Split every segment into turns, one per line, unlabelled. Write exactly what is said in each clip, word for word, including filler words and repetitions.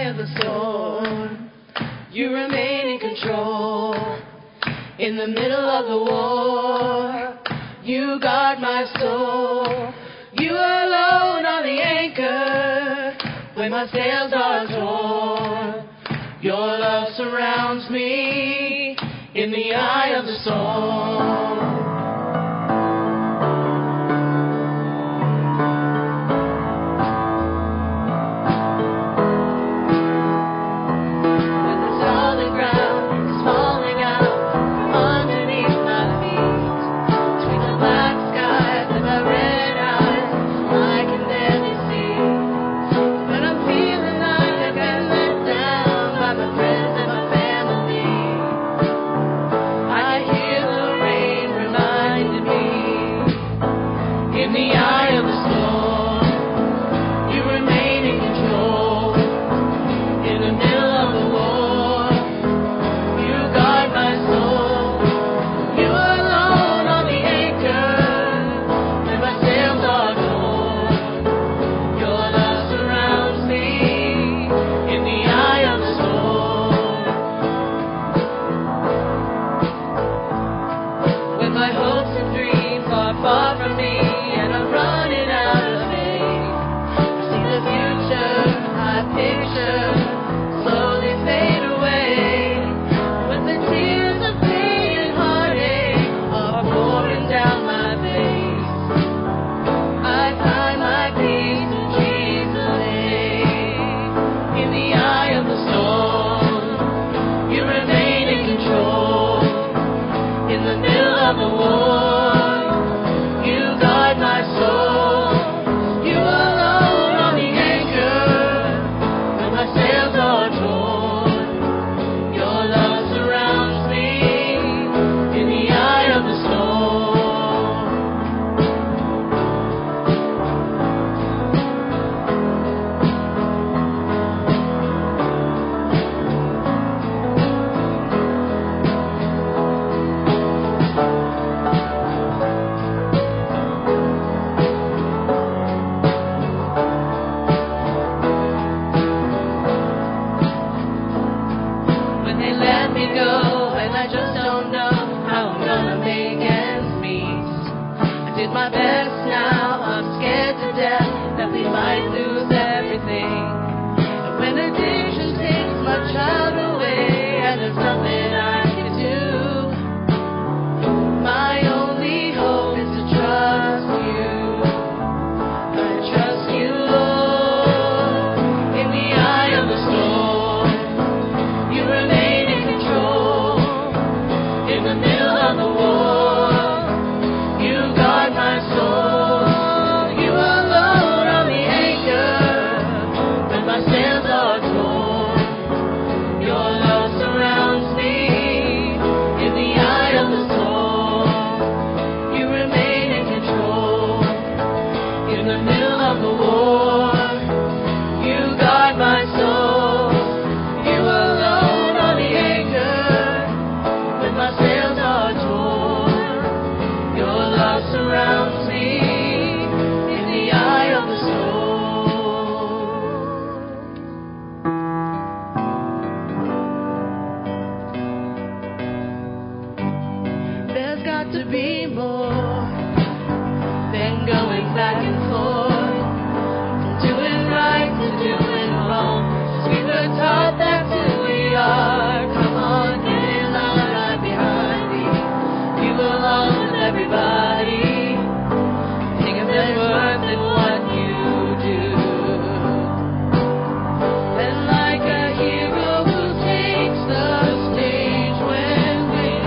of the storm, you remain in control. In the middle of the war, you guard my soul. You alone are the anchor when my sails are torn. Your love surrounds me in the eye of the storm.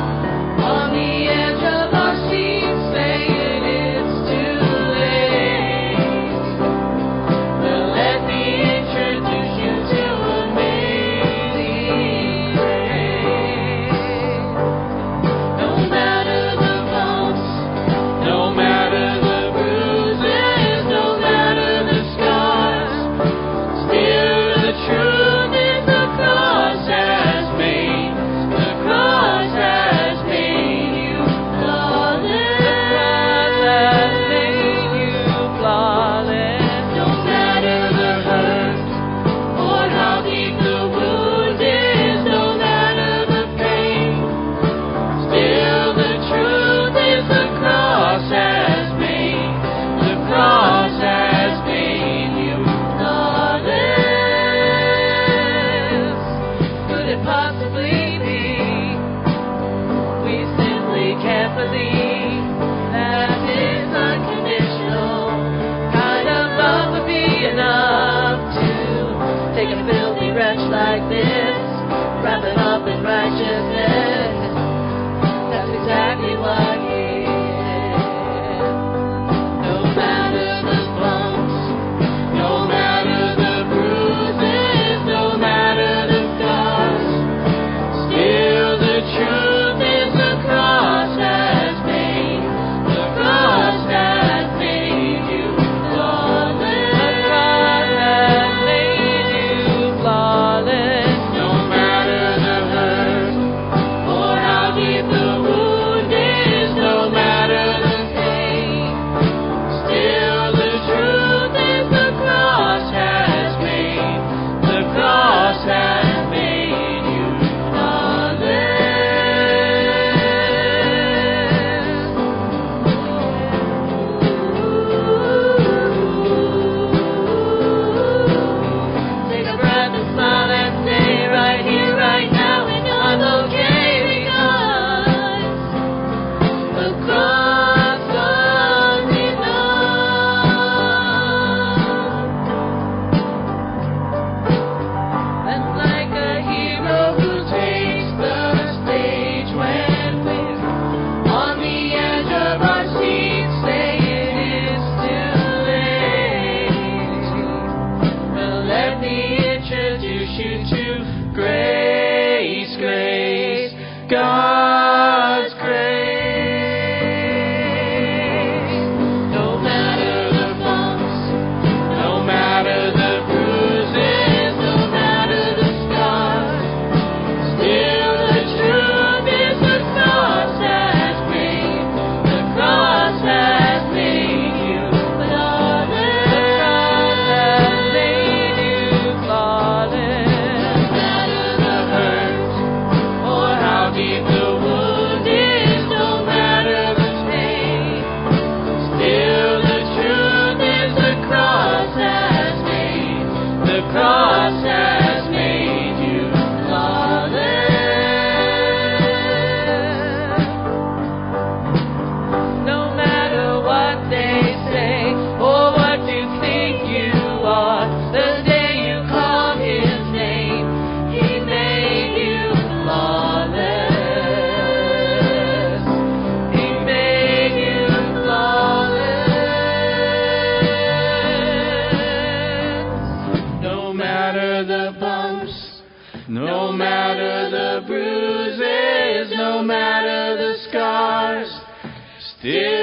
On the edge of our seats, saying it's too late.
believe that this unconditional kind of love would be enough to take a filthy wretch like this, wrap it up in righteousness. That's exactly what he did. No matter the bumps, no matter the bruises, no matter the scars, still the truth is the cross has made, the cross has made you flawless. The cross has made you flawless. No matter the hurt or how deep the wound is, no matter the pain, still the truth is the cross has made, the cross has made you flawless. Take a breath and smile and say right here, right now, and I'm okay because the cross was enough. And like a hero who takes the stage when we're on the edge of our seat, saying it's too late. Well, let me introduce you to grace, grace, God's grace. No matter the bumps, no matter the bruises, no matter the scars, still the truth is the cross has made, the cross has made you flawless. The cross has made you flawless. No matter the hurt or how deep the wound is, no matter the pain, still the truth is the cross has made, the cross has made you flawless. No matter what they say or what you think you are, the day you call his name, he made you flawless. He made you flawless. No matter the bumps, no matter the bruises, no matter the scars, still